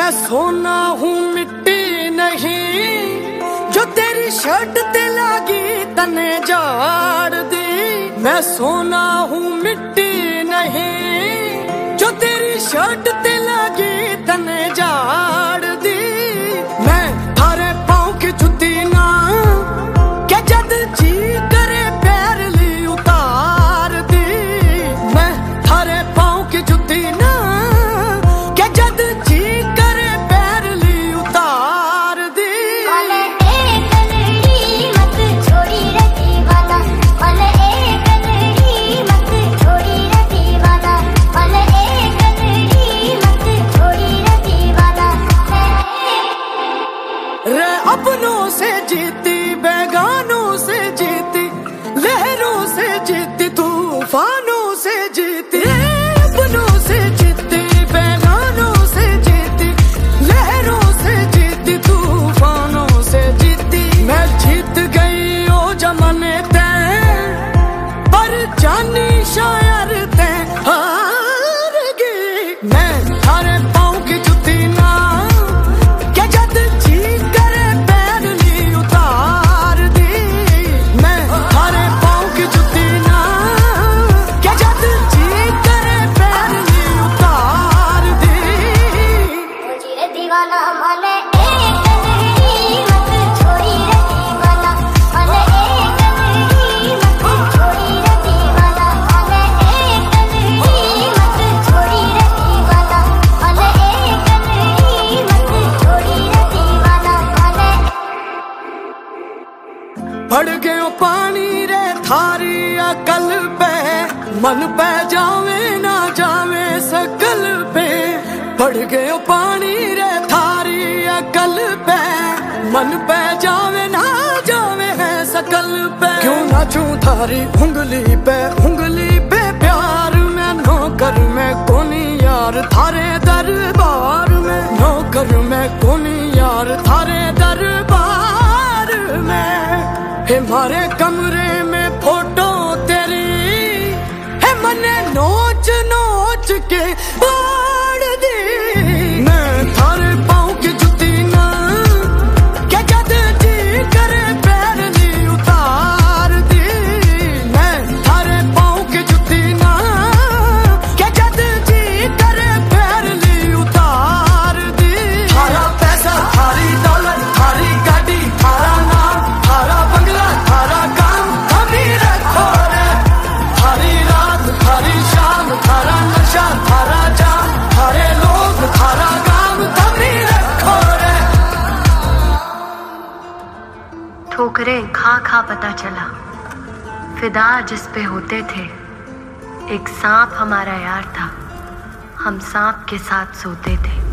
मैं सोना हूँ मिट्टी नहीं, जो तेरी शर्ट ते लागी तने जाड़ दी। मैं सोना हूँ मिट्टी नहीं, जो तेरी शर्ट ते लागी तने जाड़ दी। मैं थारे पाँव की जुती ना, क्या जद जी करे पैर ली उतार दी। मैं थारे पाँव की जुती ना, क्या जद जी करे पैर ली उतार दी। रे अपनों से जीती, बेगानों से जीती, लहरों से जीती, तूफानों से जीती। अपनों से जीती, बेगानों से जीती, लहरों से जीती, तूफानों से जीती। मैं जीत गई ओ जमाने ते, पर जानी शायर ते हार गई। मैं थारे पाँव की जुती ना, क्या जद जी करे पैर ली उतार दी। मैं थारे पाँव की जुती ना, क्या जद जी करे पैर ली उतार दी। मुझे दीवाना माने एक गली मत छोड़ी रे दीवाना, माने एक गली मत छोड़ी रे दीवाना, माने एक गली मत छोड़ी रे दीवाना, माने एक गली मत छोड़ी रे दीवाना, माने। पड़ गयो पानी रे थारी अकल पे, मन पे जावे ना जावे सकल पे। पड़ गयो पानी रे थारी अकल पे, मन पे जावे ना जावे है सकल पे। क्यों नाचूं थारी उंगली पे प्यार में, नौकर में कोनी यार थारे दरबार में। नौकर में कोनी यार थारे दरबार में। हमारे कमरे में फोटो तेरी है, मने नोच नोच के बाड़ दी। मैं थारे पाँव की जुती ना, क्या जद जी करे पैर ली उतार दी। मैं थारे पाँव की जुती ना, क्या जद जी करे पैर ली उतार दी। थारा पैसा, थारी दौलत, थारी गाड़ी, थारा नाम, थारा बंगला, थारा काम थमी रखो रे। थारी रात, थारी शाम, थारा नशा, थारा जाम, थारे लोग, थारा काम थमी रखो रे। ठोकरें खा खा पता चला, फिदा जिस पे होते थे। एक सांप हमारा यार था, हम सांप के साथ सोते थे।